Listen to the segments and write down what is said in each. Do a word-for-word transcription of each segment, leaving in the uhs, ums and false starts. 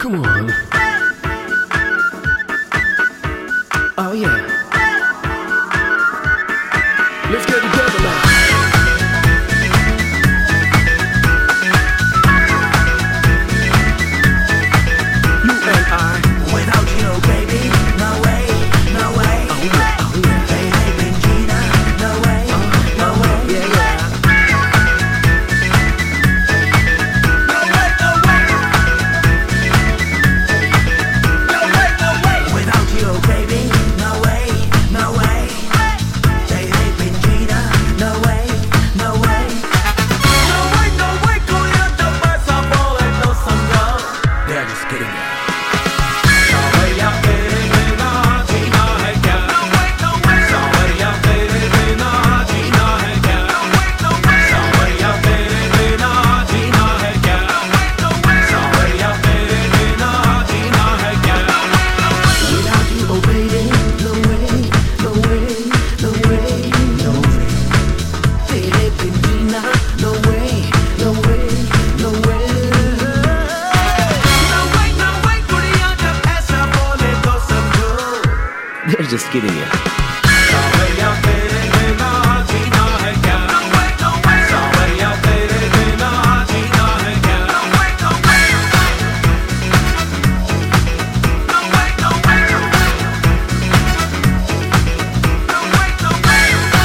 Come on. Oh yeah. Let's get together now. You and I. Without you, baby, no way, no way. Oh yeah, oh yeah. Hey, hey, Benjina, no way, Uh, no way. Yeah, yeah. No way, no way. No way, no way. Without you, baby, no way, no way. Hey, hey, Benjina, no way, no way. No way, no way. कोई तो बस बोले तो समझो. They're just getting it. सावरिया तेरे बिना जीना है क्या? No way, no way. सावरिया तेरे बिना जीना है क्या? No way, no way. सावरिया तेरे बिना जीना है क्या? No way, no way. सावरिया तेरे बिना जीना है क्या? Without you, oh baby, no way, no way, no way, no way. तेरे बिन जीना, no way, no way, no way. No way, no way. कुड़ियाँ जब ऐसा बोले तो समझो. They're just getting it. सावरिया तेरे बिना जीना है क्या? No way, no way. सावरिया तेरे बिना जीना है क्या? No way, no way. No way, no way. No way, no way.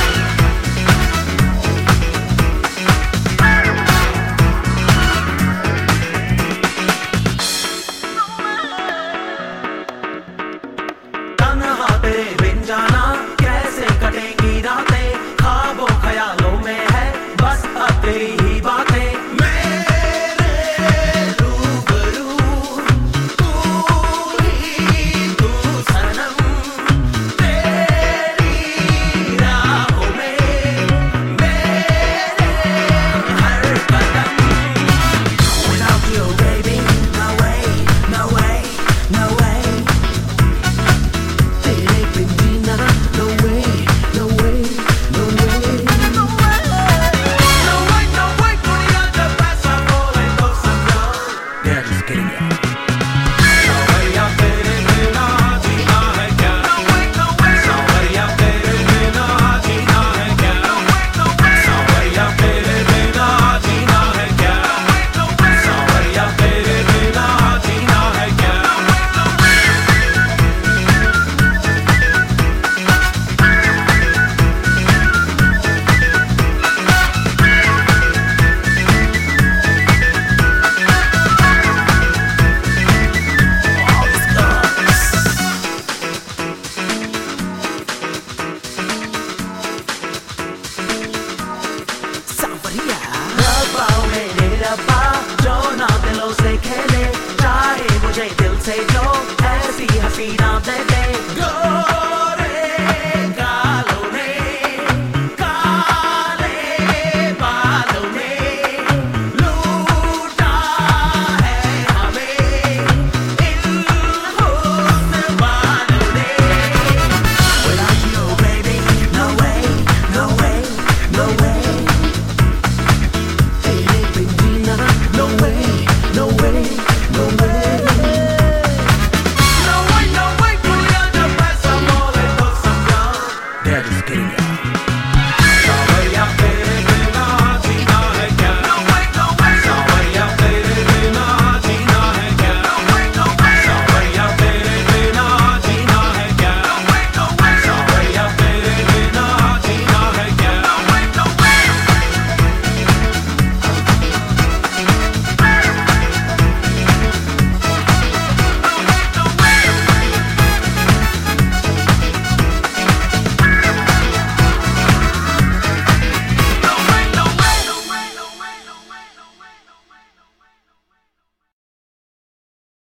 तन्हा तेरे बिन जाना कैसे कटेंगी रातें ख्वाबों ख्यालों में है बस अब तेरी ही बातें मेरे रूबरू तू ही तू सनम तेरी राहों में मेरे हर कदम Without you baby no way no way no way तेरे बिन जीना, no way, no way, no way. No way, no way, no way. कुड़ियाँ जब ऐसा बोले तो समझो. They're just getting it. सावरिया तेरे बिना जीना है क्या? No way, no way. सावरिया तेरे बिना जीना है क्या? No way, no way. सावरिया तेरे बिना जीना है क्या? No way, no way. सावरिया तेरे बिना जीना है क्या? No way, no way. Sawaria. रब्बा मेरे रब्बा जो ना दिलों से खेले चाहे मुझे दिल से जो ऐसी हसीना दे